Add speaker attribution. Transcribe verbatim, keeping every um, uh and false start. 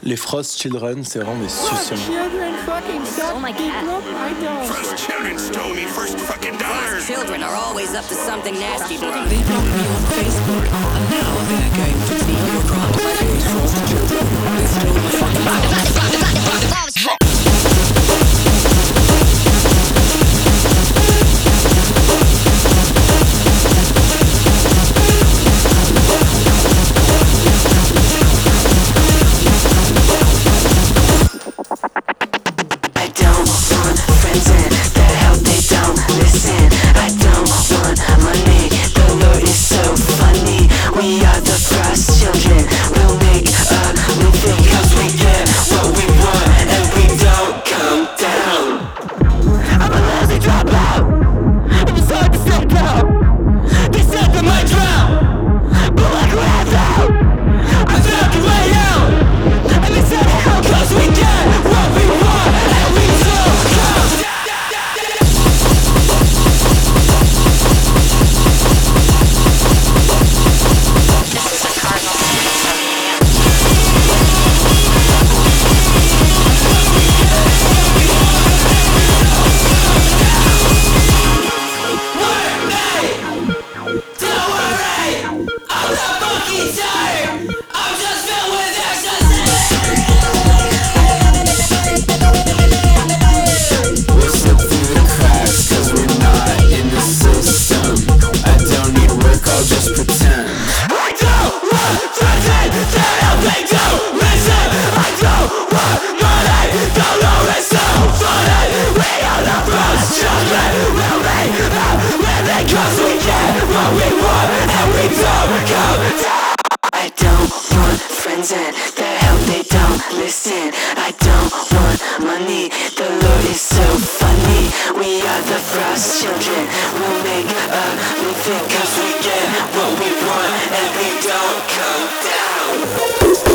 Speaker 1: Les Frost Children, c'est vraiment des suceurs.
Speaker 2: Children fucking suck.
Speaker 3: Oh my God.
Speaker 2: I don't.
Speaker 4: Frost children stole me first fucking dollars.
Speaker 5: Children are always up to something nasty, bro.
Speaker 6: They blocked me on Facebook, and now they're going to steal your crowd. Those Frost children, they stole my fucking dollars.
Speaker 7: I don't want friends and their help, they don't listen. I don't want money, the Lord is so funny. We are the Frost children, we'll make a living cause we get what we want and we don't come down.